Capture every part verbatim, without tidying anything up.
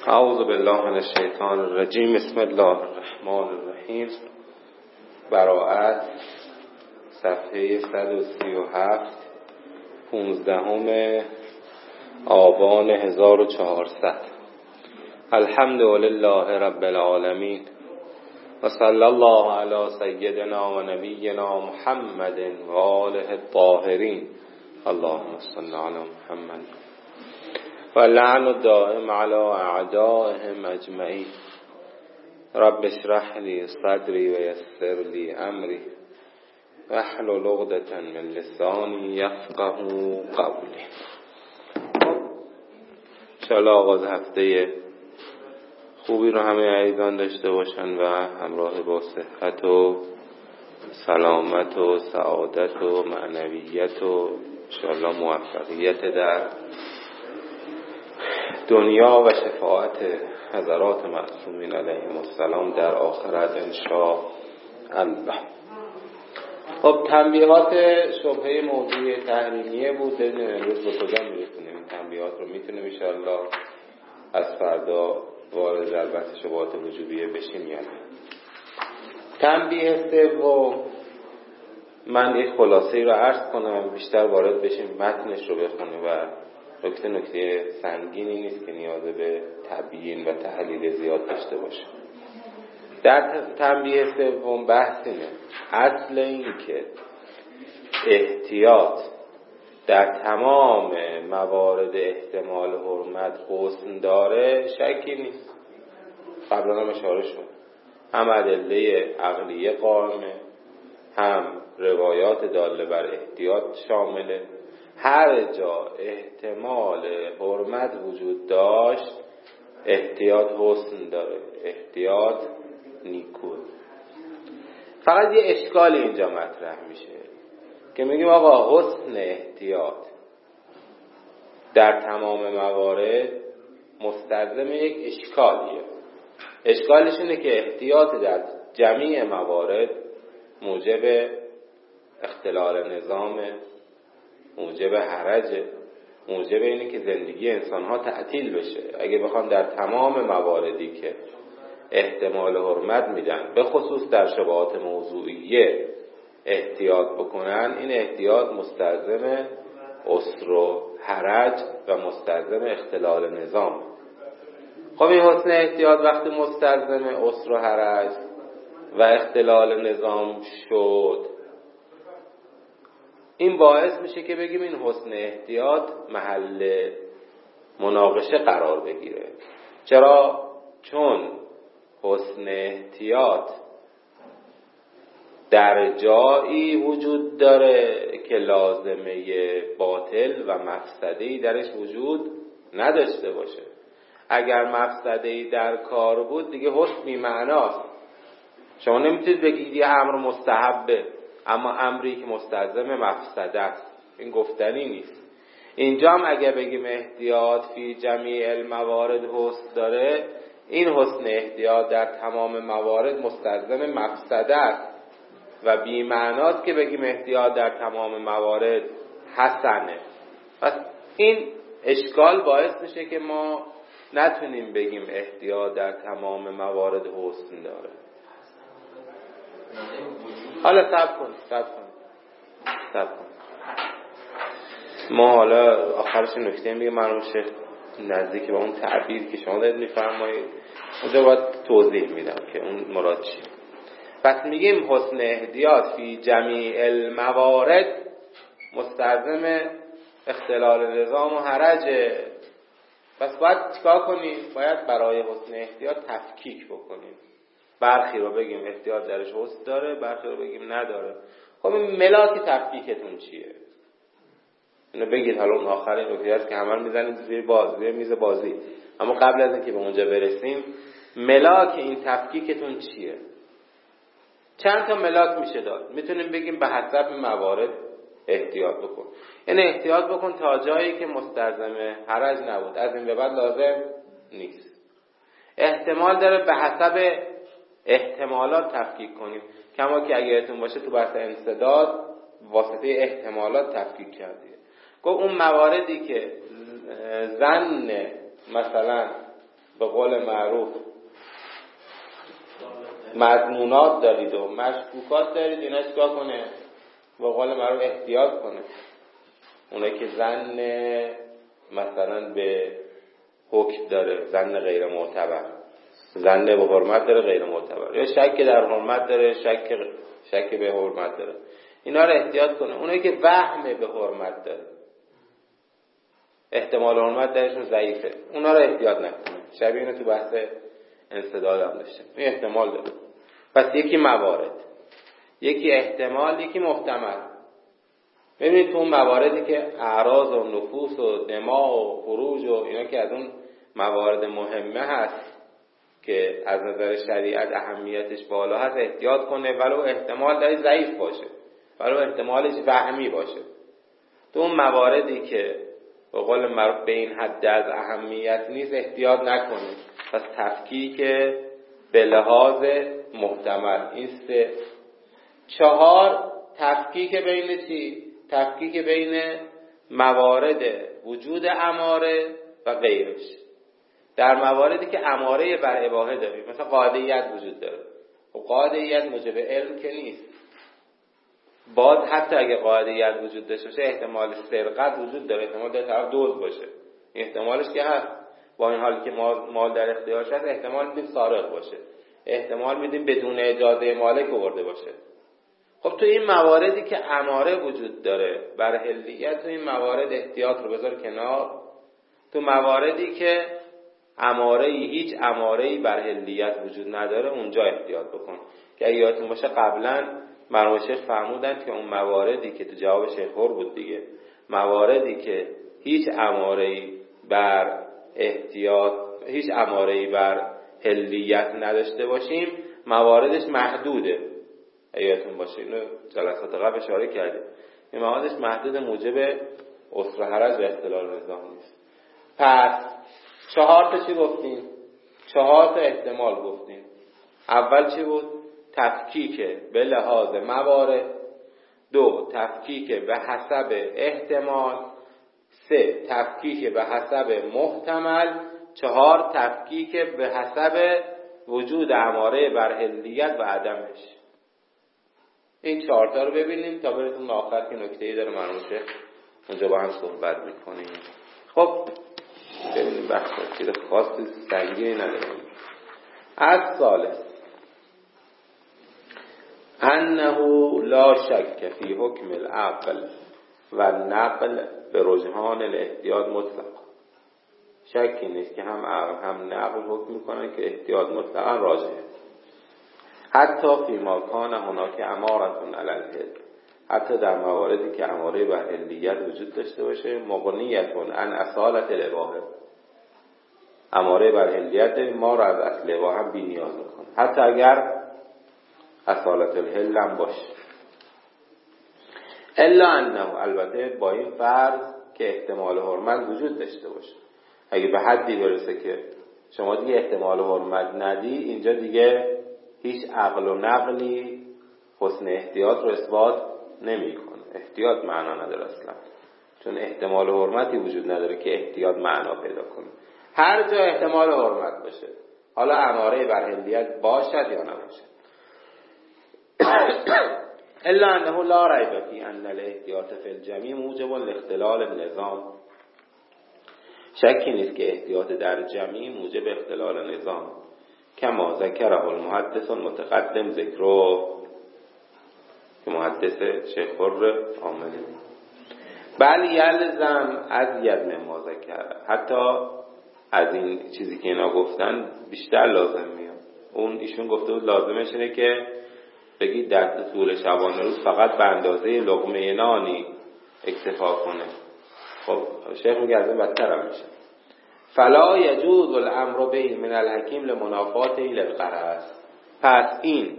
اعوذ بالله من الشیطان الرجیم. بسم الله الرحمن الرحیم. براءت صفحه صد و سی و هفت، پونزدهم آبان هزار و چهارصد. الحمد لله رب العالمین و صلی الله علی سیدنا و نبینا محمد و آله الطاهرین. اللهم صل علی محمد و لعن الدائم علی اعدائهم اجمعین. رب اشرح لی صدری و یسر لی امری واحلل عقدة من لسانی یفقهوا قولی. انشاءالله آغاز هفته خوبی رو همه عزیزان داشته باشن و همراه با صحت و سلامت و سعادت و معنویت و انشاءالله موفقیت در دنیا و شفاعت حضرات معصومین علیهم السلام در آخرت انشاء الله. خب تنبیهات شبهه موضوع تحریمیه بود. امروز به کجا میرسونیم این تنبیهات رو؟ میتونیم انشاءالله از فردا وارد در بحث شبهات وجوبیه بشیم یا نه. تنبیه سوم، من یک خلاصه‌ای رو عرض کنم، بیشتر وارد بشیم متنش رو بخونیم و نکته نکته سنگینی نیست که نیاز به تبیین و تحلیل زیاد داشته باشه. در تنبیه سوم بحث اینه: اصل این که احتیاط در تمام موارد احتمال حرمت حسن داره شکی نیست. قبلا هم اشاره شد، هم ادله عقلیه قائمه، هم روایات داله بر احتیاط شامله. هر جا احتمال حرمت وجود داشت احتیاط حسن داره، احتیاط نیکوه. فقط یه اشکال اینجا مطرح میشه که میگیم آقا حسن احتیاط در تمام موارد مستلزم یک اشکالیه. اشکالش اینه که احتیاط در جمیع موارد موجب اختلال نظام، موجب حرج، موجب اینه که زندگی انسان‌ها تعطیل بشه. اگه بخوان در تمام مواردی که احتمال حرمت میدن، به خصوص در شبهات موضوعیه، احتیاط بکنن، این احتیاط مستلزم عسر و حرج و مستلزم اختلال نظام. خب این حسن احتیاط وقتی مستلزم عسر و حرج و اختلال نظام شد، این باعث میشه که بگیم این حسن احتیاط محل مناقشه قرار بگیره. چرا؟ چون حسن احتیاط در جایی وجود داره که لازمه باطل و مفسده‌ای درش وجود نداشته باشه. اگر مفسده‌ای در کار بود دیگه حسن بی معناست. شما نمیتونید بگید یه امر مستحبه اما امری که مستلزم مفسده است، این گفتنی نیست. اینجا هم اگه بگیم احتیاط فی جمیع الموارد حسن داره، این حسن احتیاط در تمام موارد مستلزم مفسده است و بی معناست که بگیم احتیاط در تمام موارد حسنه. پس این اشکال باعث میشه که ما نتونیم بگیم احتیاط در تمام موارد حسن داره. حالا صبر کن صبر کن صبر کن ما حالا آخرش نکته میگه من روشه نزدیک به اون تعبیر که شما دارید میفرمایید اونجا باید توضیح میدم که اون مراد چیه. پس میگیم حسن احتیاط فی جمیع الموارد مستلزم اختلال نظام و حرجه. پس باید چیکار کنیم؟ باید برای حسن احتیاط تفکیک بکنیم. برخی رو بگیم احتیاط درش حسن داره، برخی رو بگیم نداره. خب این ملاک تفکیکتون چیه؟ اینو بگید. حالا اون آخرین نکته است که همه میزنید زیر باز زیر میز بازی، اما قبل از اینکه به اونجا برسیم ملاک این تفکیکتون چیه؟ چند تا ملاک میشه داد. میتونیم بگیم به حسب موارد احتیاط بکن، یعنی احتیاط بکن تا جایی که مستلزم حرج نبود، از این به بعد لازم نیست. احتمال داره به حسب احتمالات تفکیک کنیم، کما که اگه یادتون باشه تو بحث انسداد واسطه احتمالات تفکیک کردیم. گفت اون مواردی که ظن مثلا به قول معروف مضمونات دارید و مشکوکات دارید، اینا چیکار کنه؟ به قول معروف احتیاط کنه. اونایی که ظن مثلا به حکم داره، ظن غیر معتبر، ظن به حرمت داره غیر معتبر، یا شک در حرمت داره، شک شک به حرمت داره، اینا رو احتیاط کنه. اونایی که وهم به حرمت داره، احتمال حرمت درشون ضعیفه، اونا رو احتیاط نکنه. شبیه اینو تو بحث انسداد هم داشتیم. این احتمال داره. پس یکی موارد، یکی احتمال، یکی محتمل. ببینید تو اون مواردی که اعراض و نفوس و دماء و خروج و اینا که از اون موارد مهمه هست که از نظر شریعت اهمیتش بالا هست، احتیاط کنه ولو احتمال داری ضعیف باشه، ولو احتمالش وهمی باشه. تو اون مواردی که به قول معروف به این حد از اهمیت نیست احتیاط نکنه. پس تفکیک به لحاظ محتمل این سه. چهار، تفکیک بین چی؟ تفکیک بین موارد وجود اماره و غیرش. در مواردی که اماره بر اباحه داریم، مثلا قاعده‌ایت وجود داره، و قاعده‌ایت موجب علم که نیست. باز حتی اگه قاعده‌ایت وجود داشته باشه احتمال سرقت وجود داره، احتمال داره طرف دزد باشه، احتمالش که هست. با این حالی که مال, مال در اختیارش هست احتمال میدیم سارق باشه، احتمال میدیم بدون اجازه مالک آورده باشه. خب تو این مواردی که اماره وجود داره بر حلیت، تو این موارد احتیاط رو بذار کنار. تو مواردی که اماره ای هیچ اماره ای بر حلیت وجود نداره اونجا احتیاط بکن. که اگه یادتون باشه قبلا مرحوم شیخ فرمودند که اون مواردی که تو جواب شیخ هور بود دیگه، مواردی که هیچ اماره ای بر احتیاط، هیچ اماره ای بر حلیت نداشته باشیم، مواردش محدوده. یادتون باشه اینو جلسات قبل اشاره کردیم. این مواردش محدود، موجب عسر و حرج و اختلال نظام نیست. پس چهار تا چی گفتیم؟ چهار تا احتمال گفتیم. اول چی بود؟ تفکیک به لحاظ موارد. دو، تفکیک به حسب احتمال. سه، تفکیک به حسب محتمل. چهار، تفکیک به حسب وجود اماره بر حلیت و عدمش. این چهار تا رو ببینیم تا برسیم به آخر که نکته‌ای داره مرحوم شیخ اونجا با هم صحبت میکنیم. خب ببینیم بحث چیز خاصی سنگینی نداریم. از ثالث انه لا شک فی حکم العقل و نقل به رجحان الاحتیاط مطلق. شکی نیست که هم عقل هم نقل حکم میکنن که احتیاط مطلقا راجحه. حتی فی ما کان هناک امارتون علی الحل، حتی در مواردی که اماره بر حلیت وجود داشته باشه، مغنیتون عن اصالت الاباحه، اماره بر حلیت ما را از اصل اباحه بی نیاز میکنه، حتی اگر اصالت الحل هم باشه. الا انه، البته با این فرض که احتمال حرمت وجود داشته باشه. اگه به حدی برسه که شما دیگه احتمال حرمت ندی، اینجا دیگه هیچ عقل و نقلی حسن احتیاط رو اثبات نمی‌کنه. احتیاط معنا نداره اصلا، چون احتمال حرمتی وجود نداره که احتیاط معنا پیدا کنه. هر جا احتمال حرمت باشه، حالا اماره بر حلیت باشد یا نباشد. الا انه لا ریب فی ان الاحتیاط فی الجمیع موجب لاختلال النظام. شکی نیست که احتیاط در جمعی موجب اختلال نظام، کما ذکره المحدث المتقدم ذکره، که محدث شیخ خر عاملی. بل یلزم از ید مما ذکره، حتی از این چیزی که اینا گفتن بیشتر لازم میاد. اون ایشون گفته بود لازمش اینه که بگید در طول شبانه روز فقط به اندازه لقمه نانی اکتفا کنه. خب شیخ میگه از این بدتر هم میشه. فلا یجوز الامر به من الحکیم لمنافات للغرض. پس این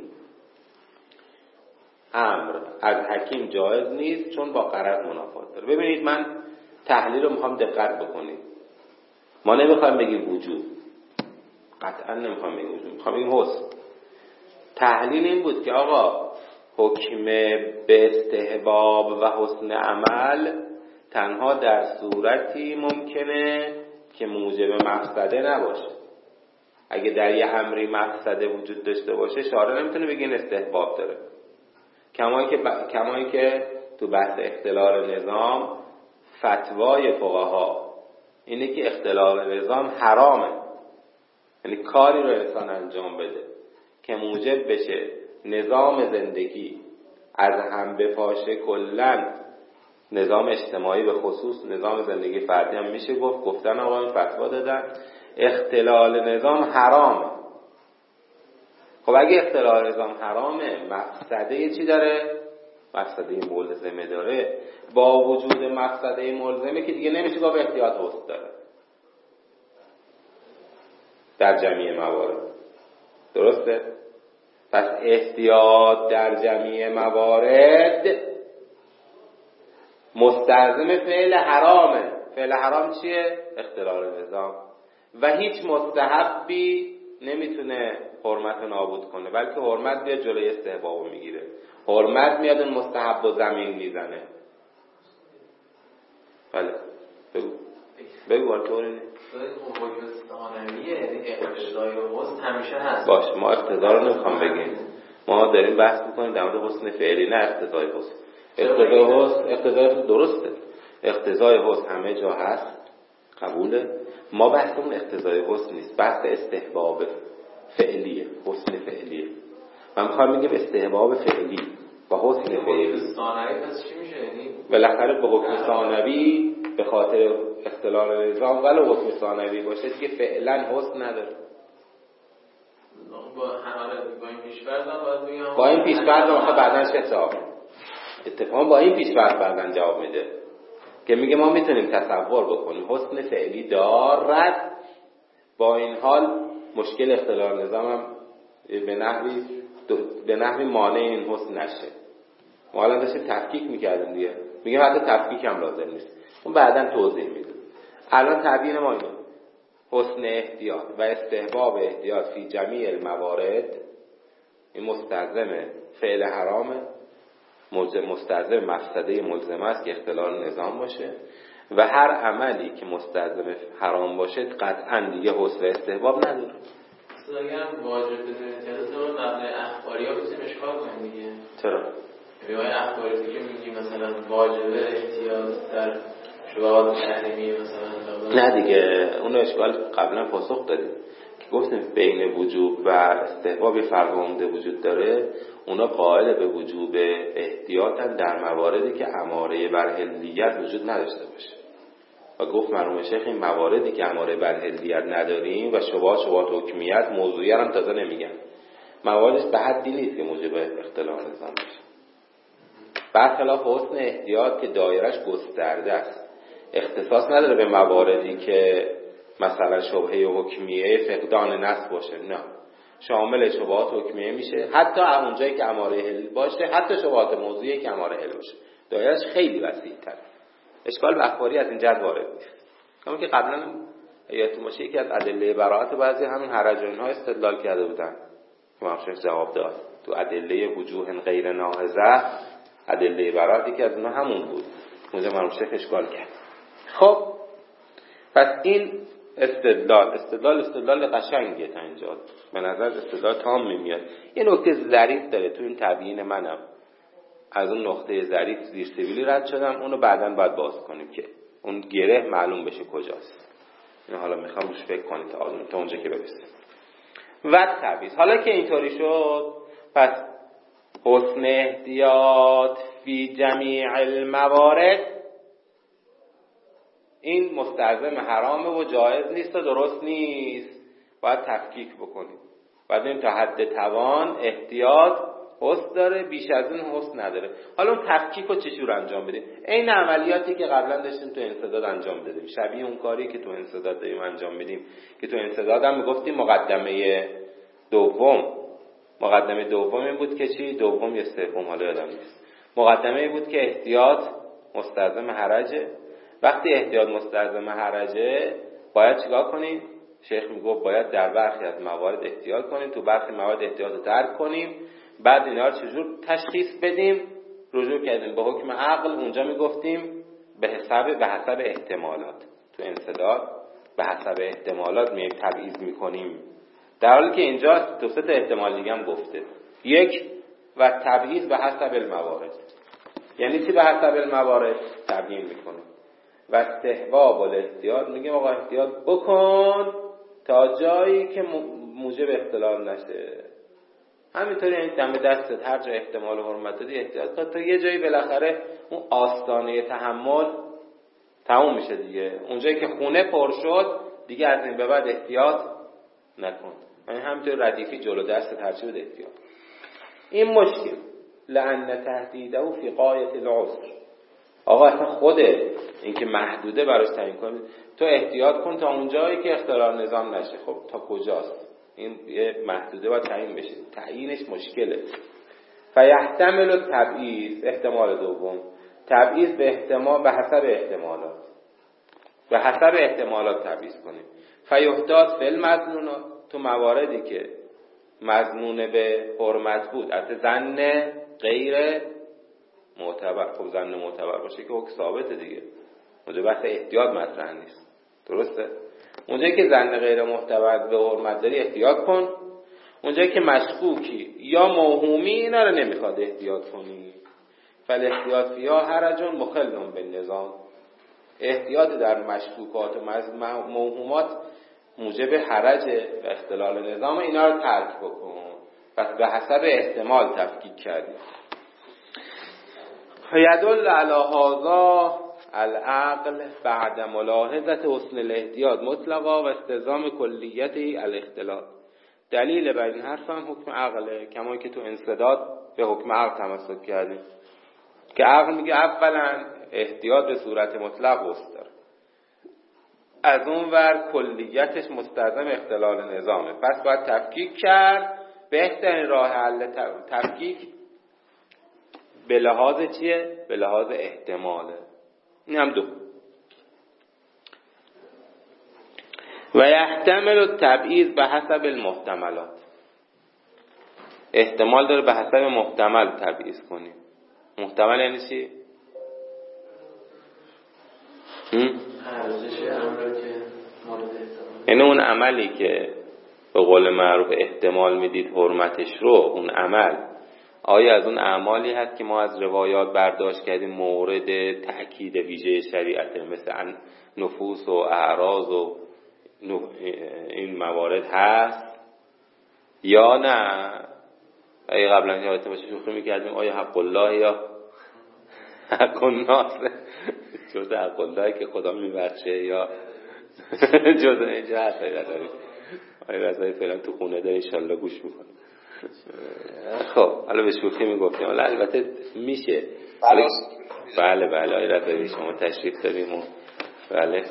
امر از حکیم جایز نیست چون با غرض منافات داره. ببینید من تحلیل رو میخوام دقت بکنید. ما نمیخوایم بگیم وجود، قطعا نمیخوایم بگیم وجود، میخوایم بگیم حسن. تحلیل این بود که آقا حکم به استحباب و حسن عمل تنها در صورتی ممکنه که موجب مفسده نباشه. اگه در یه امری مفسده وجود داشته باشه شارع نمیتونه بگه این استحباب داره. کمایی که ب... کمایی که تو بحث اختلال نظام فتوای فقها اینه که اختلال نظام حرامه، یعنی کاری رو انسان انجام بده که موجب بشه نظام زندگی از هم بپاشه، کلن نظام اجتماعی به خصوص نظام زندگی فردی هم میشه گفت، گفتن آقایون فتوا دادن اختلال نظام حرامه. خب اگه اختلال نظام حرامه مفسده چی داره؟ مفسده ملزمه داره. با وجود مفسده ملزمه که دیگه نمیشه گفت احتیاط حسن داره در جمعی موارد. درسته؟ پس احتیاط در جمعی موارد مستلزم فعل حرامه. فعل حرام چیه؟ اختلال نظام. و هیچ مستحبی نمیتونه حرمت رو نابود کنه، بلکه حرمت بیاد جلوی استحباب رو میگیره. حرمت میاد اون مستحب و زمین میزنه. بله بگو بگو بار طور اینه حکم ثانویه، اقتضای حسن همیشه هست. باش، ما اقتضا رو نمیخوام بگیم، ما داریم بحث میکنیم در مورد حسن فعلی، نه اقتضای حسن. اقتضای حسن اقتضای درسته، اقتضای حسن همه جا هست، قبوله. ما بحثمون اقتضای حسن نیست، بحث استحباب فعلیه، حسن فعلیه. من میخوام بگم استحباب فعلی و حسن فعلی. حکم ثانوی پس چی میشه؟ یعنی بالاخره به حکم ثانوی به خاطر اختلال نظام ولو حکم ثانوی باشه که فعلا حسن نداره. با همه با این پیش‌فرض هم باید بگم با این پیش‌فرض هم بعداً چه جواب اتفاقا با این پیش‌فرض بعداً جواب میده که میگه ما میتونیم تصور بکنیم حسن فعلی دارد، با این حال مشکل اختلال نظام هم به نحوی به نحوی مانع این حسن نشه. ما الان داشتیم تفکیک میکردیم دیگه، میگه حتی تفکیک هم لازم نیست، اون بعداً توضیح میده. الان تعبیر ما اینه: حسن احتیاط و استحباب احتیاط فی جمیع الموارد، این مستلزم فعل حرامه، مستلزم مفسده ملزمه است که اختلال نظام باشه، و هر عملی که مستلزم حرام باشه قطعاً دیگه حسن استحباب نداره. اصلا اگر واجب بدون احتیاط تو مبنای اخباری ها بسیم اشکال کنیم دیگه. چرا؟ روای اخباری که میگی مثلا واجبه احتیاط در شبهات تحریمی مثلا، نه دیگه، اون اشکال قبلا پاسخ دادیم که گفتیم بین وجوب و استحباب فرق عمده وجود داره. اونا قائل به وجوب احتیاطن در مواردی که اماره بر حلیت وجود نداشته باشه، و گفت مرحوم شیخ این مواردی که اماره بر حلیت نداریم و شبهات شبهات حکمیت موضوعی هم تازه نمیگن، مواردش به حدی نیست که موجب اختلال نظام بشه. برخلاف حسن احتیاط که دایرش گسترده است، اختصاص نداره به مواردی که مثلا شبهه حکمیه فقدان نص باشه، نه، شامل شبهات حکمیه میشه، حتی اونجایی که اماره حل باشه، حتی شبهات موضوعی که اماره حل باشه، دایرش خیلی وسیع‌تره. اشکال به اخباری از این جهت وارد نیست. کما که قبلا یادتون باشه یکی از ادله براءت بعضی همین حرج و اینها استدلال کرده بودن که مخشوش جواب داد تو ادله وجوه غیر ناهضه، ادله براءتی که از اونها همون بود، اونجا مرحوم شیخ اشکال کرد. خب پس این استدلال استدلال استدلال قشنگیه تا اینجا، به نظر استدلال تام میاد. یه نکته ظریف داره تو این تبیین منم، از اون نقطه ظریف زیر سبیلی رد شدم، اونو بعداً باید باز کنیم که اون گره معلوم بشه کجاست. اینو حالا میخوام روش فکر کنید تا آزمون تا اونجا که برسیم. و تبییض، حالا که اینطوری شد، پس حسن احتیاط فی جمیع الموارد این مستلزم حرامه و جایز نیست و درست نیست، باید تفکیک بکنیم. باید این تا حد توان احتیاط حسن داره، بیش از این حسن نداره. حالا اون تفکیک رو چجور انجام بدیم؟ این عملیاتی که قبلا داشتیم تو انسداد انجام دادیم، شبیه اون کاری که تو انسداد داریم انجام بدیم، که تو انسداد هم میگفتیم مقدمه دوم مقدمه دوم این بود که چی؟ دوم یا سوم حالا یادم نیست. مقدمه این بود که احتیاط مستلزم حرجه. وقتی احتیاط مستلزم حرجه باید چیکار کنیم؟ شیخ میگه باید در برخی از موارد احتیاط کنیم، تو برخی موارد احتیاط رو ترک کنیم. بعد اینا رو چجور تشخیص بدیم؟ رجوع کردیم به حکم عقل. اونجا میگفتیم به حساب به حسب احتمالات. تو انسداد به حسب احتمالات میایم تبعیض میکنیم. در حالی که اینجا دو سه تا احتمال دیگه هم گفته. یک، و تبعیض به حسب الموارد. یعنی چی به حسب الموارد؟ تبیین میکنه. و استحباب الاحتیاط، میگه آقا احتیاط بکن تا جایی که موجب اختلال نشه. همینطوری این دم دستت هر جا احتمال حرمت دادی احتیاط کن تا یه جایی بالاخره اون آستانه تحمل تموم میشه دیگه. اونجایی که خونه پر شد دیگه از این به بعد احتیاط نکن. یعنی همینطور ردیفی جلو دستت هرچی بده احتیاط. این مشکل لأن تهدیده فی غایة العسر. آقا اصلا خوده این که محدوده براش تعیین کنی، تو احتیاط کن تا اونجایی که اختلال نظام نشه. خب تا کجاست؟ این یه محدوده باید تعیین بشه، تعیینش مشکله. فیحتمل التبعیض، احتمال دوم، تبعیض به احتمال به حسب احتمالات، به حسب احتمالات تبعیض کنیم. فیحتاط فی المظنونات، تو مواردی که مظنون به حرمت بود، البته ظن غیر معتبر. خب ظن معتبر باشه که حکم ثابته دیگه، اونجا بحث احتیاط مطرح نیست، درسته؟ اونجایی که ظن غیر معتبر به حرمت داری احتیاط کن. اونجایی که مشکوکی یا موهومی اینا رو نمیخواد احتیاط کنی. فالاحتیاط فیها حرج مخل بالنظام. احتیاط در مشکوکات و موهومات موجب حرج و اختلال نظام، اینا رو ترک بکن. پس به حسب احتمال تفکیک کردیم. یدل علی هذا العقل بعد ملاحظه حسن الاحتیاط مطلقا و استلزام کلیته الاختلاط. دلیل بر این حرف هم حکم عقله، کما که تو انسداد به حکم عقل تمسک کردیم که عقل میگه اولا احتیاط به صورت مطلق وجود داره، از اون ور کلیتش مستلزم اختلال نظامه، پس باید تفکیک کرد. بهترین راه حل تفکیک به لحاظ چیه؟ به لحاظ احتماله. این هم دو. و یحتمل التبعیض به حسب المحتملات، احتمال داره به حسب محتمل تبعیض کنیم. محتمل یعنی چی؟ یعنی اون عملی که به قول معروف احتمال میدید حرمتش رو، اون عمل آیا از اون اعمالی هست که ما از روایات برداشت کردیم مورد تأکید ویژه شریعت، مثل نفوس و اعراض و این موارد هست یا نه؟ اگه قبلا یادت باشه شوخی میکردیم آیا حق الله یا حق الناس، جز حق الله که خدا میبخشه یا جز اینجا هست؟ آیا رضایی فعلا تو خونه داره انشالله گوش میکنه. خب حالا به شوخی میگفتیم، حالا البته میشه. بله بله آیا رضایی شما تشریف داریم و بله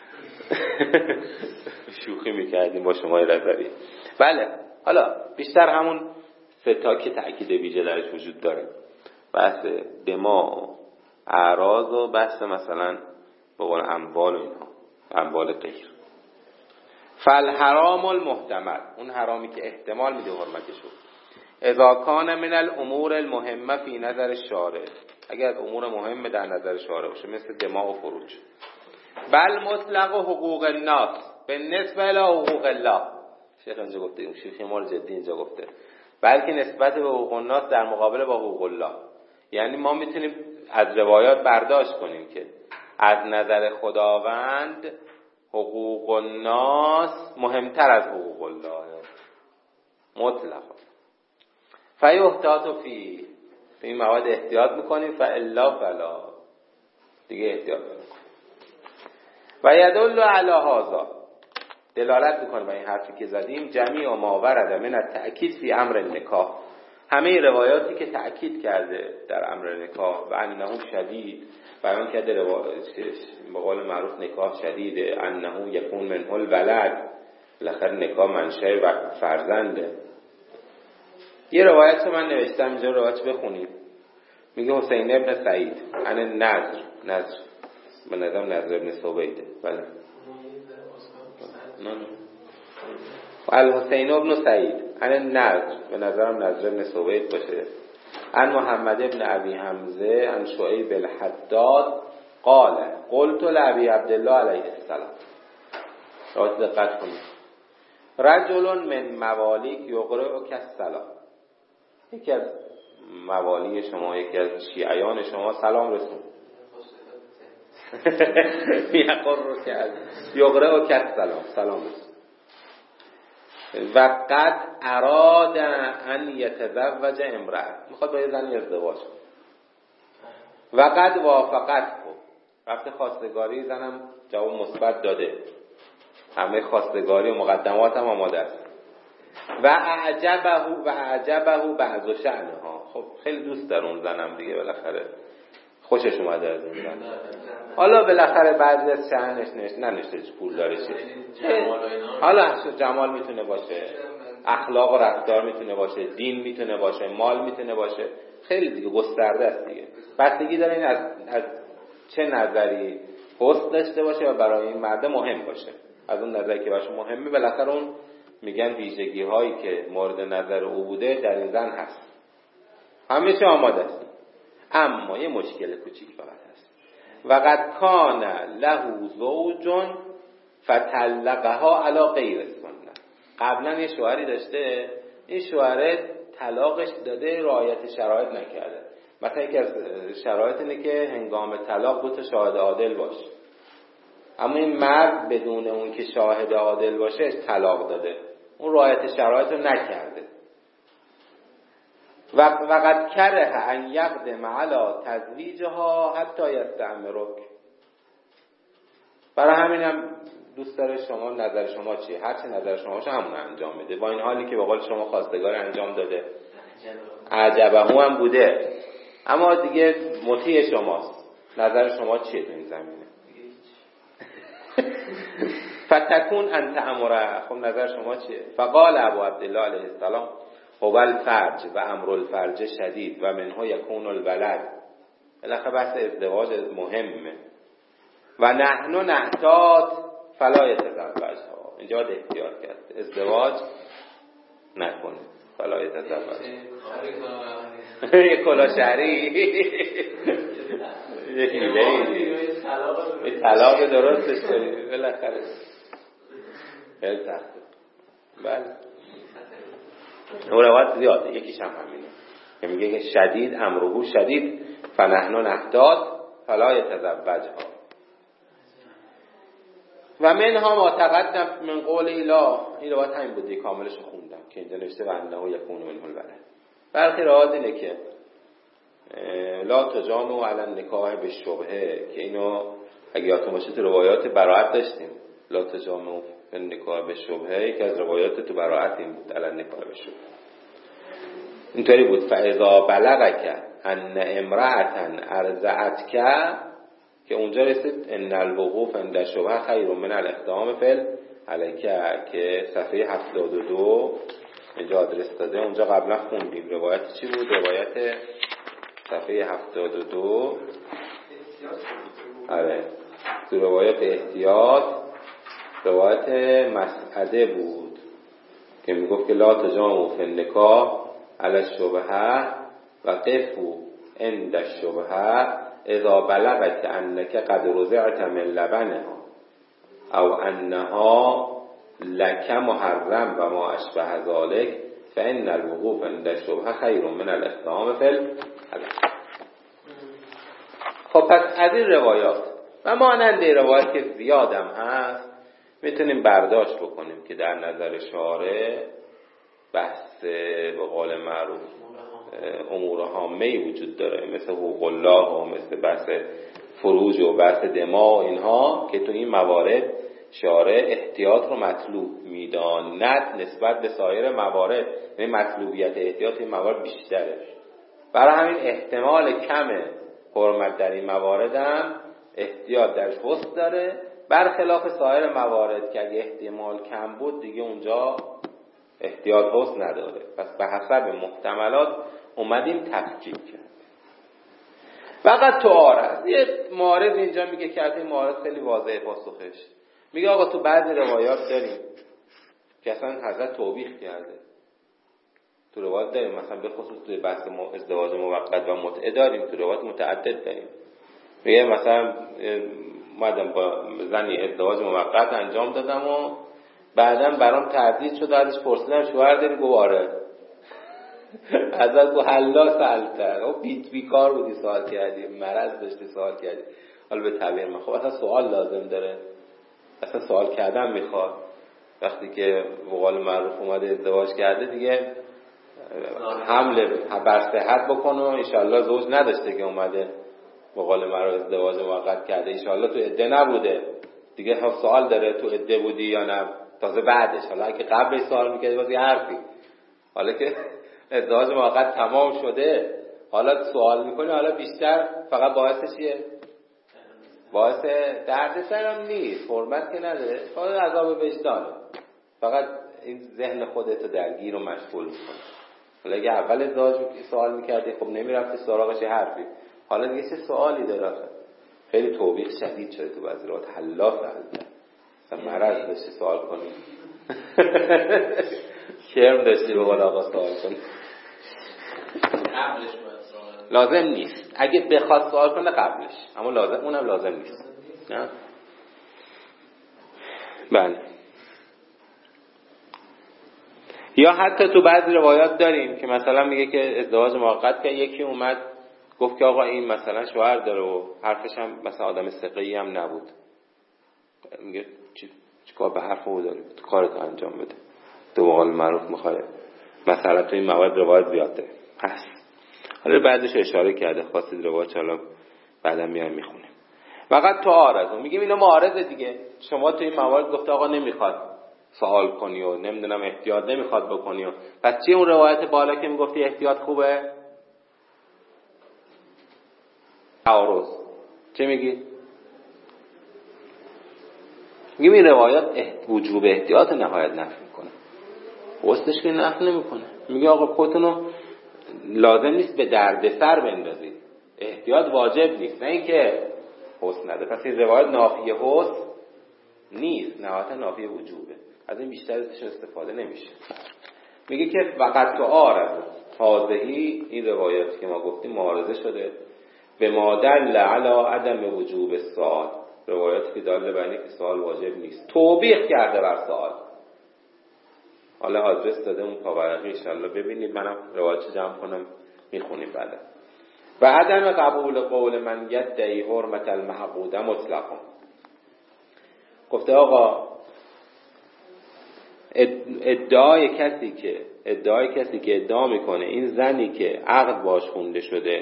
شوخی میکردیم با شما رضایی. بله حالا بیشتر همون ستا که تأکید ویژه درش وجود داره، بحث دما، اعراض و بحث مثلا به قول اموال و اینها، اموال غیر. فالحرام المحتمل، اون حرامی که احتمال میده حرمتشو، اذا کان من الامور المهمه فی نظر الشارع، اگر امور مهمه در نظر شارع باشه مثل دما و فروج. بل مطلق حقوق الناس بالنسبه الی حقوق الله. شیخ اینجا گفته، اون شیخ ما جدی اینجا گفته بلکه نسبت به حقوق الناس در مقابل با حقوق الله. یعنی ما میتونیم از روایات برداشت کنیم که از نظر خداوند حقوق الناس مهمتر از حقوق الله مطلق. فیحتاط فی، به این مواد احتیاط میکنیم، فالا فلا، دیگه احتیاط میکنیم. و یدل علی هذا، دلالت میکنه به این حرفی که زدیم، جمیع ما ورد من التأکید فی امر النکاح، همه روایاتی که تأکید کرده در امر نکاح و انه شدید، بیان کرده به قول معروف نکاح شدیده، انه یکون منه الولد، بالاخره نکاح منشأ و فرزنده. یه روایت من نوشتم اینجا، روایت بخونیم. میگه حسین ابن سعید عن نضر، نضر به نظام نضر ابن سویده، بله نه نه الحسین ابن سعید عن نضر، به نظرم نضر ابن سوید باشه، عن محمد ابن ابی حمزه عن شعیب الحداد قال قلت لابی عبدالله علیه السلام. راست دقت کنید، رجل من موالیک یقرأ کالسلام، یکی از موالی شما، یکی از شیعیان شما سلام رسون. یقرأ کالسلام، سلام رسون. و قد اراد ان یتزوج امرأة، میخواد با یه زنی ازدواج کنه. و قد وافقت، خب وقت خواستگاری زنم جواب مثبت داده، همه خواستگاری و مقدمات هم آماده است. و اعجبه و اعجبه بعض شأنها، خب خیلی دوست داره اون زنم دیگه، بالاخره خوشش اومده از اون زن. حالا بالاخره بعضی از شأنش ننوشته پول داره چه، حالا جمال میتونه باشه، اخلاق و رفتار میتونه باشه، دین میتونه باشه، مال میتونه باشه، خیلی دیگه گسترده است دیگه. بستگی داره این از, از چه نظری حسن داشته باشه و برای این مرد مهم باشه. از اون نظری که باشه مهمه، بالاخره اون میگن ویژگی هایی که مورد نظر او بوده در این زن هست، همه چه آماده است. اما یه مشکل کوچیک فقط هست. و قد کان له زوج فطلقها علی غیر السنه، قبلا یه شوهری داشته، این شوهره طلاقش داده، رعایت شرایط نکرده. مثلا یکی از شرایط اینه که هنگام طلاق دو تا شاهد عادل باشه، اما این مرد بدون اون که شاهد عادل باشه طلاق داده، اون رعایت شرایط رو نکرده. و وقد کره ان یقدم علی تزویجها حتی یستأمرک، برای همینم دوست داره شما نظر شما چیه، هر چه نظر شما باشه همون انجام میده، با این حالی که به قول شما خواستگار انجام داده، عجبه هم بوده، اما دیگه مطیع شماست، نظر شما چیه تو این زمینه؟ فتکون انت امره، خب نظر شما چیه؟ فقال ابو عبدالله علیه السلام هو الفرج و امر الفرج شدید و منه یکون الولد. بالاخره بحث ازدواج مهمه. و نحن نحتاط فلا یتزوجها، اینجا احتیاط کرد، ازدواج نکنه، فلا یتزوج. یک کلا شهری یک هیله طلاق درستش کنید بالاخره خیلی سخته. بله روایت زیاده، یکیش هم همینه که میگه که شدید امره شدید فنحن نحتاط فلا یتزوجها. و منها ما تقدم من قول اله، این روایت همین بودی کاملش خوندم که اینجا نوشته و انه یکون منه الولد. برخی روایت اینه که لا تجامعوا علی النکاح بالشبهه، که اینو اگه یادتون باشه تو روایات براءت داشتیم، لا تجامعوا النکاح بالشبهه، که از روایات تو براءت این بود، علی النکاح بالشبهه اینطوری بود. فاذا بلغک ان امرأة ارضعتک، که اونجا رسید ان الوقوف عند شبهه خیر من الاقدام فی علیکه، که صفحه هفتاد و دو اینجا آدرس داده، اونجا قبلا خوندیم. روایت چی بود؟ روایت صفحه هفتاد و دو، آره تو روایت احتیاط روایت مسعده بود که میگفت که لا تجامعوا فی النکاح علی الشبهه و قفوا عند الشبهه اذا بلغت انک قد رضعت من لبنها او انها لک محرم و ما اشبه ذلك فان الوقوف عند الشبهه خیر من الاقدام فی الحدث. خب پس از این روایات و مانند روایت که زیادم هست میتونیم برداشت بکنیم که در نظر شارع بحث به قول معروف امور هامه‌ای وجود داره، مثل حقوق الله و مثل بحث فروج و بحث دماء و اینها، که تو این موارد شارع احتیاط رو مطلوب میداند نسبت به سایر موارد، یعنی مطلوبیت احتیاط این موارد بیشتره. برای همین احتمال کم حرمت در این موارد هم احتیاط درش حسن داره، برخلاف سایر موارد که اگه احتمال کم بود دیگه اونجا احتیاط حسن نداره. پس به حسب محتملات اومدیم تفکیک کرد. فقط تو عارض یه معارض اینجا میگه که این معارض خیلی واضحه پاسخش، میگه آقا تو بعضی روایات داریم که اصلا حضرت توبیخ کرده، تو روایات داریم مثلا به خصوص توی بحث ازدواج موقت و متعه داریم، تو روایات متعدد داریم. میگه مثلا اومدم با زنی ازدواج موقت انجام دادم و بعدم برام تردید شد، ازش پرسیدم شوهر داری؟ گفت آره. ازت گفت حلا سألتر، او بیت بیکار بودی سوال کردی، مرض داشتی سوال کردی. حالا به تعبیر من خب اصلا سوال لازم داره، اصلا سوال کردن میخواد. وقتی که بقول معروف اومده ازدواج کرده دیگه حمله بر صحت بکنه و انشالله زوج نداشته که اومده بقول معروف ازدواج موقت کرده، انشالله تو عده نبوده دیگه. هم سوال داره تو عده بودی یا نه، تازه بعدش. حالا اگه قبلش سوال میکردی باز یه حرفی، حالا که ازدواج موقت تمام شده حالا سوال میکنی، حالا بیشتر فقط باعث چیه؟ باعث دردسر هم نیست، حرمت که نداره، فقط عذاب وجدانه، فقط این ذهن خودتو درگیر و مشغول میکنه. حالا اگه اول ازدواج سوال میکردی خب نمیرفتی سراغش حرفی، حالا دیگه چه سوالی داره؟ خیلی توبیخ شدید شده تو بعضی روات، حلاف حلاف مثلا مرض داشتی سوال کنی. شرم داشتی به قول آقا سوال کنی. لازم نیست، اگه بخواد سوال کنه قبلش، اما لازم اونم لازم نیست. نه؟ بله. یا حتی تو بعضی روایات داریم که مثلا میگه که ازدواج موقت که یکی اومد گفت که آقا این مثلا شوهر داره و حرفش هم مثلا آدم ثقه‌ای هم نبود، میگه چی چیکار به حرف او داری، کارتو انجام بده. تو به قول معروف میخوای مثلا تو این موارد روایت زیاده هست. حالا بعدش اشاره کرده، خواستید روایت حالا بعدا میایم میخونیم. فقط تو عارض میگیم اینو معارضه دیگه. شما تو این موارد گفته آقا نمیخواد سوال کنی و نمیدونم احتیاط نمیخواد بکنی و پس چی اون روایت بالا که میگفتی احتیاط خوبه؟ تعارض. چه میگی؟ میگیم این روایت وجوب احتیاط نهایت نفی میکنه، واسطش که نفی نمیکنه. میگه آقا خودتونو لازم نیست به دردسر بندازید، احتیاط واجب نیست، نه اینکه حسن نده. پس این روایت نافی حسن نیست، نهایتا نافی وجوبه، از این بیشتر ازش استفاده نمیشه. میگه که فقط تو عارض حاضهی، این روایتی که ما گفتیم معارضه شده به ما دل علی عدم وجوب السؤال، روایتی که داله بر اینکه سوال واجب نیست، توبیخ کرده بر سوال. حالا آدرس داده اون پاورقی، انشالله ببینید، منم روایت جمع کنم میخونیم بعدا. و عدم قبول قول من یدعی حرمت المحقوده مطلقا. گفته آقا ادعای کسی که ادعای کسی که ادعا میکنه این زنی که عقد باش خونده شده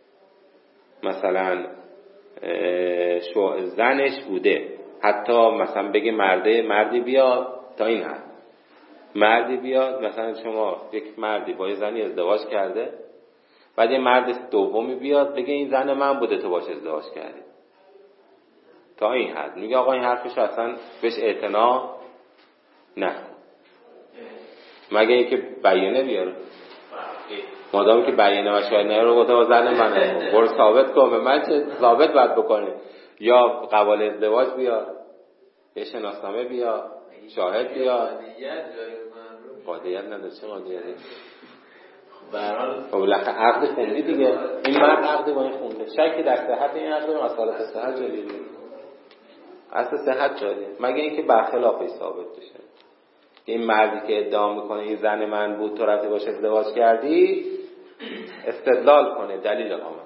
مثلا شو زنش بوده، حتی مثلا بگه مرده مردی بیاد، تا این حد مردی بیاد، مثلا شما یک مردی با یه زنی ازدواج کرده، بعد یه مرد دومی بیاد بگه این زن من بوده تو باش ازدواج کردی، تا این حد. میگه آقا این حرفش اصلا بهش اعتنا نه، مگه اینکه بیانه بیاره. مادامی که بیانه و شاید نه رو گفته زن منه، برو ثابت کن، به من چه ثابت باید بکنی، یا قبال ازدواج بیا، یه شناسنامه بیا، شاهد بیا. قاطعیت نداره. چه قاطعیتی؟ برحال خب لخ عقد خوندی دیگه، این مرد عقد با این خونده، شکی در صحت این عقد مسئله صحت جاریه، اصل صحت جاریه، مگه اینکه برخلافش ثابت بشه. این مردی که ادعا میکنه این زن من بود تو رفتی باش ازدواج کردی، استدلال کنه، دلیل اقامت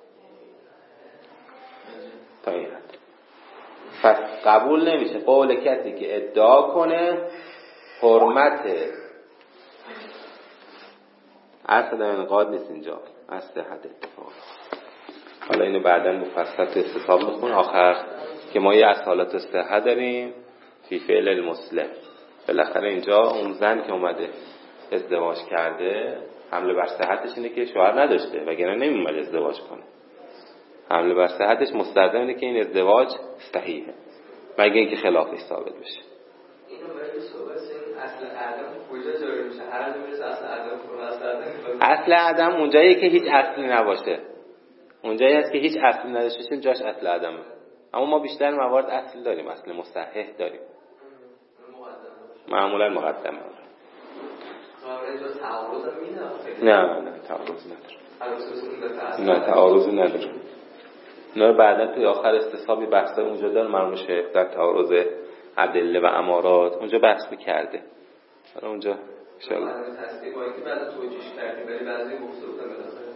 تا این حد. پس قبول نمیشه قول کسی که ادعا کنه حرمت اصل انقاد نیست اینجا، اصل حد اتفاق. حالا اینو بعدا مفصل تو استصحاب میخون آخر که ما یه اصالت صحه داریم فی فعل المسلم. بالاخره اینجا اون زن که اومده ازدواج کرده حمله بر صحتش اینه که شوهر نداشته وگرنه نمیومد ازدواج کنه. حمله بر صحتش مستلزم اینه که این ازدواج صحیحه، مگه اینکه خلافش ثابت بشه. اینو برای صحبت اصل عدم کجا جاری میشه؟ هر میرسه اصل عدم اصل عدم اصل عدم اونجایی که هیچ اصلی نباشه، اونجایی هست که هیچ اصلی نداشته باشه جاش اصل عدمه. اما ما بیشتر موارد اصل داریم، اصل مصحح داریم، معمولا مقدمه. نه نه تعارض نداره، نه تعارض نداره. نه بعدا توی آخر استصحابی بحثای اونجا داره، معلوم شه در تعارض ادله و امارات اونجا بحث می‌کرده. حالا اونجا ان شاء الله تصدیق با اینکه بعد توجیهش کردیم ولی بعضی گفته بودن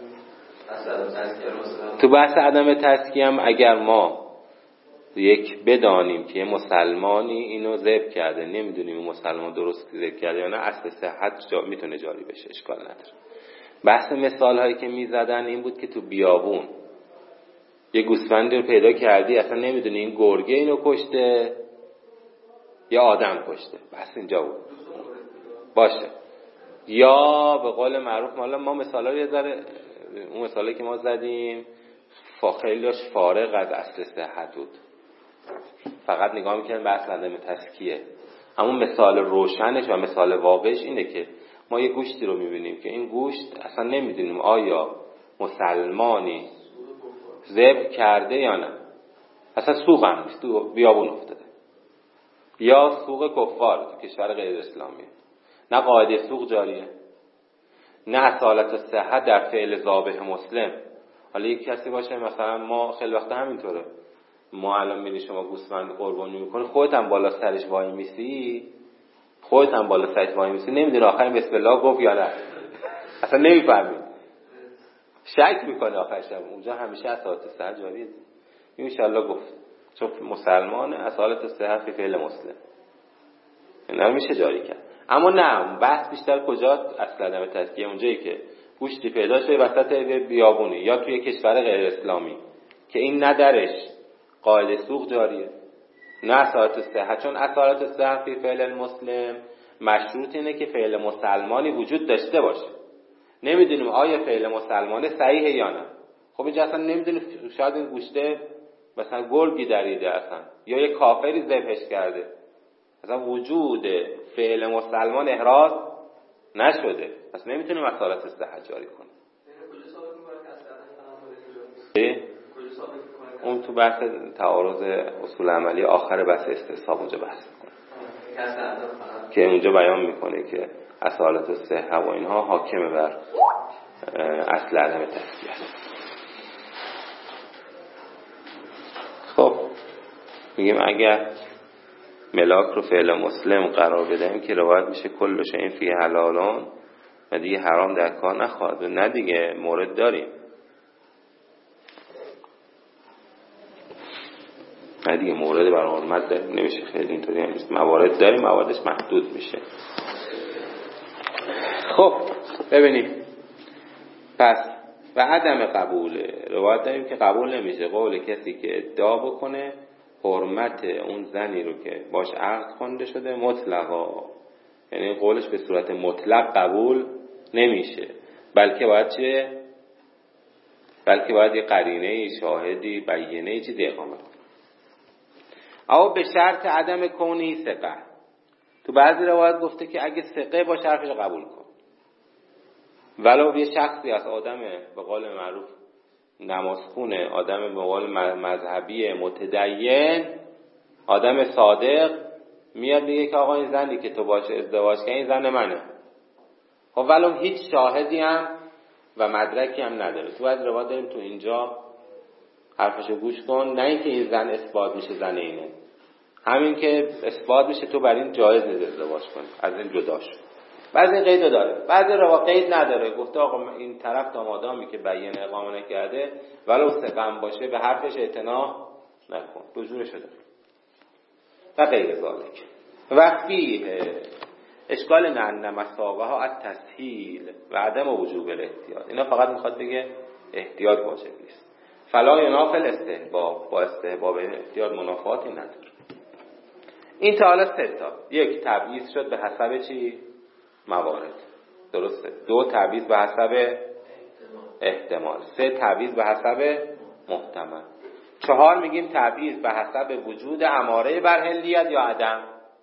مثلا تو بحث عدم تزکیه هم اگر ما یک بدانیم که مسلمانی اینو ذبح کرده، نمیدونیم اون مسلمان درست ذبح کرده یا نه، اصل صحت جا میتونه جاری بشه، اشکال نداره. بحث مثال هایی که میزدن این بود که تو بیابون یه گوسفندی رو پیدا کردی، اصلا نمیدونی این گرگه اینو کشته یا آدم کشته، بس اینجا بود باشه. یا به قول معروف حالا ما مثالا رو یه ذره اون مثالی که ما زدیم خیلیش فارغ از اصل صحت بود، فقط نگاه میکنن به اصل عدم تزکیه. همون مثال روشنش و مثال واقعش اینه که ما یه گوشتی رو میبینیم که این گوشت اصلا نمیدونیم آیا مسلمانی ذبح کرده یا نه، اصلا سوق هم نیست، تو بیابون افتاده، یا سوق کفار تو کشور غیر اسلامی، نه قاعده سوق جاریه نه اصالت صحت در فعل ذابح مسلم. حالا یک کسی باشه مثلا ما خیلی وقت همینطوره، ما الان میری شما گوسفند قربانی میکنی، خودت هم بالا سرش وای میسی، خودت هم بالا سرش وای میسی، نمیدونی آخر بسم الله گفت یا نه، اصلا نمیفهمی، شک میکنه آخرش. اونجا همیشه اصالت صحت جاریه، ان شاء الله گفت چون مسلمان اصالت صحت فی فعل مسلم اینا میشه جاری کرد. اما نه، بحث بیشتر کجا اصل عدم تزکیه اونجایی که گوشتی پیدا شده وسط بیابونی یا توی کشور غیر اسلامی که این نه درش قاعده سوق جاریه نه اصالت صحت، چون اصالت صحت فی فعل المسلم مشروط اینه که فعل مسلمانی وجود داشته باشه. نمیدونیم آیا فعل مسلمانه صحیحه یا نه. خب اینجا اصلا نمیدونیم، شاید این گوشته مثلا گرگی دریده اصلا یا یه کافری ذبحش کرده، اصلا وجود فعل مسلمان احراز نشده، پس نمیتونیم اصالت صحت جاری کنیم. اون تو بحث تعارض اصول عملی آخر بحث استصحاب اونجا بحث میکنه که اونجا بیان میکنه که اصالت صحت و اینها حاکم بر اصل عدم تزکیه است. خب میگیم اگر ملاک رو فعل مسلم قرار بدهیم که روایت میشه کل شیء فی حلالون و دیگه حرام در کار نخواهد. و نه دیگه مورد داریم، نه دیگه مورد بر حرمت داریم، نمیشه خیلی اینطوری نیست، موارد داریم مواردش محدود میشه. خب ببینیم پس و عدم قبول روایت داریم که قبول نمیشه قول کسی که ادعا بکنه حرمت اون زنی رو که باش عقد کنده شده مطلقا، یعنی قولش به صورت مطلق قبول نمیشه، بلکه باید چه؟ بلکه باید یه قرینه شاهدی بیینه چیزی اقامه کنه. او به شرط عدم کونی ثقه. تو بعضی روایت گفته که اگه ثقه باشه حرفش قبول کن، ولو یه شخصی از آدم به قول معروف نمازخونه، آدم به قول مذهبی متدین، آدم صادق، میاد میگه که آقا این زنی که تو باشه ازدواج کردی این زن منه، خب ولو هیچ شاهدی هم و مدرکی هم نداره. تو بعضی روایت داریم تو اینجا حرفشو گوش کن، نه اینکه این زن اثبات میشه زن اینه، همین که اثبات میشه تو بر این جایز نیست ازدواج کنی، از این جدا شو. بعضی قید داره، بعضی روایت قید نداره، گفته آقا این طرف دامادامی که بیان اقامه نکرده ولو ثقه باشه به حرفش اعتنا نکن، رجوع شده و غیر ذالک. و فیه اشکال نعن مساقه ها از تسهیل و عدم وجوب الاحتیاط. اینا فقط میخواد بگه احتیاط واجب نیست. فلا ینافل استحباب، با استحباب احتیاط منافاتی نداره. این تا حالا سه تا، یک تبعیض شد به حسب چی؟ موارد، درسته. دو تبعیض به حسب احتمال. سه تبعیض به حسب محتمل. چهار میگیم تبعیض به حسب وجود اماره بر حلیت یا عدم.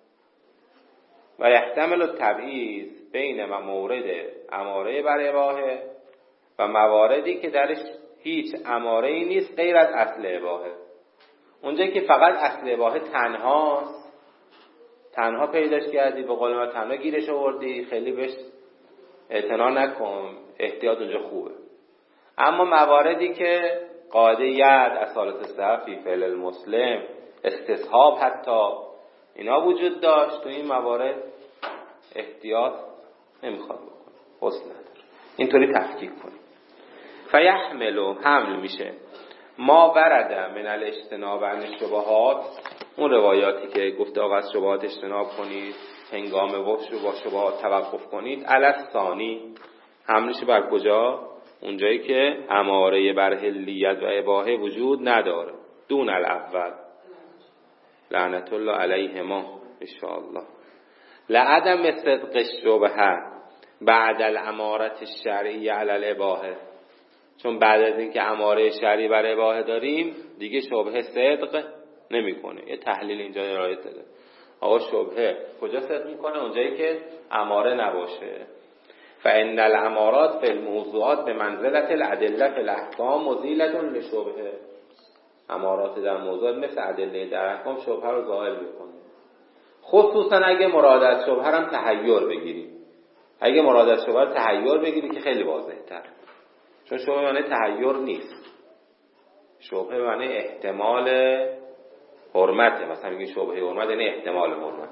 و یحتمل التبعیض بین و مورد اماره بر اباحه و مواردی که درش هیچ اماره‌ای نیست غیر از اصل اباحه. اونجایی که فقط اصل اباحه تنهاست، تنها پیداش کردی، به قول ما تنها گیرش آوردی، خیلی بهش اعتنا نکن، احتیاط اونجا خوبه. اما مواردی که قاعده ید اصالت صحت فی فعل المسلم، استصحاب حتی اینا وجود داشت، تو این موارد احتیاط نمیخواد بکنه، حسن نداره. اینطوری تفکیک کنیم. فیحملو حمل میشه ما ورده من الاجتناب عن الشبهات، اون روایاتی که گفته آقا از شبهات اجتناب کنید، هنگام وقت با شبهات توقف کنید، علی الثانی حملش بر کجا؟ اونجایی که اماره بر حلیت و اباحه وجود نداره، دون الاول. لعنت الله علیهما ان شاء الله. لعدم صدق الشبهه بعد الامارت الشرعیه علی الاباحه، چون بعد از اینکه اماره شرعی بر اباحه داریم دیگه شبهه صدق نمیکنه. یه تحلیل اینجا رعایت داده. آقا شبهه کجا صدق میکنه؟ اونجایی که اماره نباشه. فإن الامارات فی الموضوعات به منزلت الادله فی الاحکام مزیلة للشبهه. امارات در موضوع مثل ادله در احکام شبهه رو زائل میکنه. خصوصا اگه مراد از شبهه هم تحیر بگیری. اگه مراد از شبهه تحیر بگیری که خیلی واضح تر، چون شبهه معنی تحیر نیست. شبهه معنی احتمال حرمته. مثلا میگه شبهه حرمت یعنی احتمال حرمت.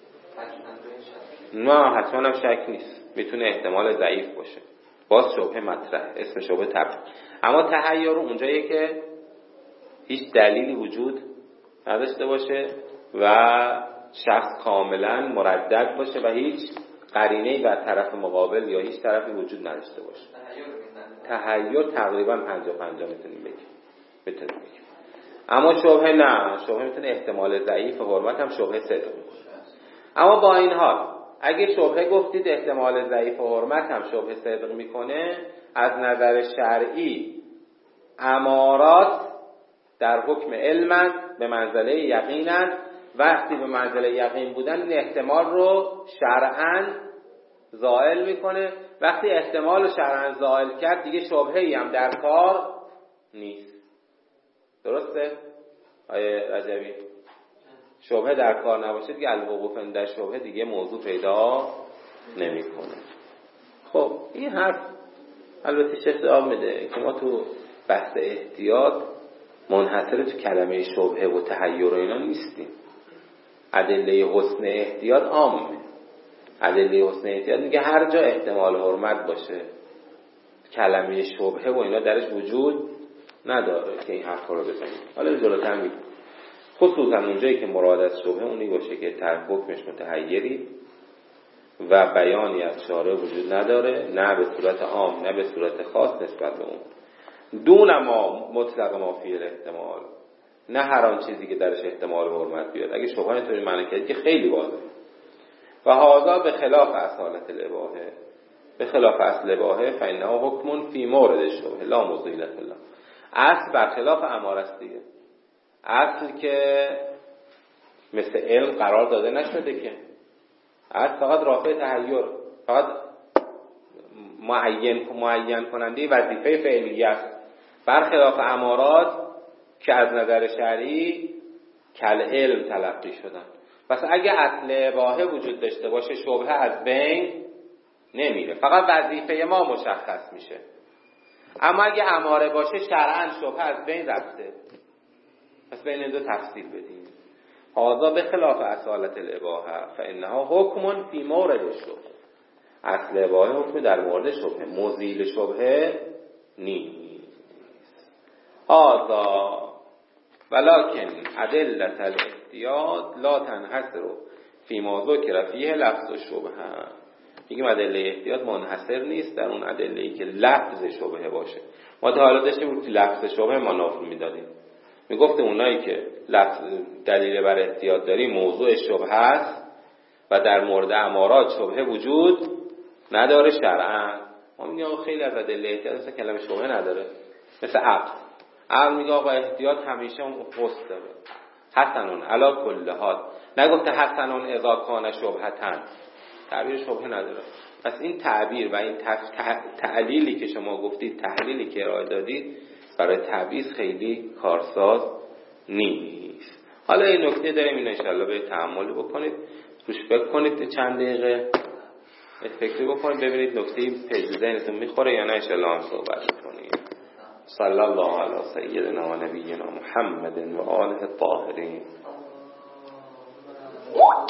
نه حتما هم شک نیست، میتونه احتمال ضعیف باشه، باز شبهه مطرح، اسم شبهه طبع. اما تحیر اونجاییه که هیچ دلیلی وجود نداشته باشه و شخص کاملا مردد باشه و هیچ قرینه‌ای بر طرف مقابل یا هیچ طرفی وجود نداشته باشه. تحیر تقریبا پنجاه پنجاه میتونیم بگیم میتونیم بگیم. اما شبهه نه، شبهه میتونه احتمال ضعیف حرمت هم شبهه صدق میکنه. اما با این حال اگه شبهه گفتید احتمال ضعیف حرمت هم شبهه صدق میکنه، از نظر شرعی امارات در حکم علمن به منزله یقینن. وقتی به منزله یقین بودن این احتمال رو شرعاً زائل میکنه. وقتی احتمال رو شرعاً زائل کرد دیگه شبهه‌ای هم در کار نیست. درسته؟ آیه رجبی شبهه در کار نباشه دیگه الوقوف عند شبهه دیگه موضوع پیدا نمیکنه. خب این حرف البته شیخ جواب میده که ما تو بحث احتیاط منحصر تو کلمه شبهه و تحیر و اینا نیستیم. ادله حسن احتیاط عامه. ادله حسن احتیاط میگه هر جا احتمال حرمت باشه کلمه شبهه و اینا درش وجود نداره که این حرف رو بزنیم. حالا جلوتر میگم خصوصا اونجایی که مراد از شبهه اونی باشه که طرف حکمش متحیری و بیانی از شارع وجود نداره، نه به صورت عام نه به صورت خاص نسبت به اون، دون ما مطلق ما فی الاحتمال، نه هر آن چیزی که درش احتمال حرمت بیاد. اگه شبهه اینطوری معنی کردی که خیلی واضحه. و هذا به خلاف اصالت الاباحه، به خلاف اصل الاباحه فإنه حکم فی مورد الشبهه لا مزیلة له. اصل برخلاف اماره است دیگه. اصل که مثل علم قرار داده نشده که، اصل فقط رافع تحیر، فقط معین معین کننده وظیفه فعلیه است، برخلاف امارات که از نظر شرعی کل علم تلقی شدن. پس اگه اصل اباحه وجود داشته باشه شبهه از بین نمیره، فقط وظیفه ما مشخص میشه. اما اگه اماره باشه شرعاً شبهه از بین رفته. پس بین این دو تفصیل بدیم. هذا به خلاف اصالت الاباحه فانها حکم فی مورد الشبهه. اصل اباحه حکم در مورد شبهه، مزیل شبهه نیست. هذا ولكن ادله الاحتیاط لا تنحصر فی ما ذکر فیه لفظ الشبهه. میگیم ادله احتیاط منحصر نیست در اون ادله‌ای که لفظ شبهه باشه. ما تا حالا داشتیم که لفظ شبهه ما نافی میدادیم، میگفتیم اونایی که لفظ دلیل بر احتیاط داریم موضوع شبهه است و در مورد امارات شبهه وجود نداره شرعاً. ما میگیم خیلی از ادله احتیاط اصلا کلمه شبهه نداره، مثل عقل. عقل میگه آقا احتیاط همیشه اون قصد داره. حسنون علی کل حال، نگفته حسنون اذا کان شبهتن، تعبیر شبهه نداره. پس این تعبیر و این تعلیلی که شما گفتید، تحلیلی که ارائه دادید برای تعبیر خیلی کارساز نیست. حالا این نکته داریم، این انشالله به تأمل بکنید، روش فکر کنید چند دقیقه فکر بکنید ببینید نکته پیش ذهنتون میخوره یا نه، انشالله هم صحبت کنیم. صلی الله علی سیدنا و نبینا محمد و آله الطاهرین.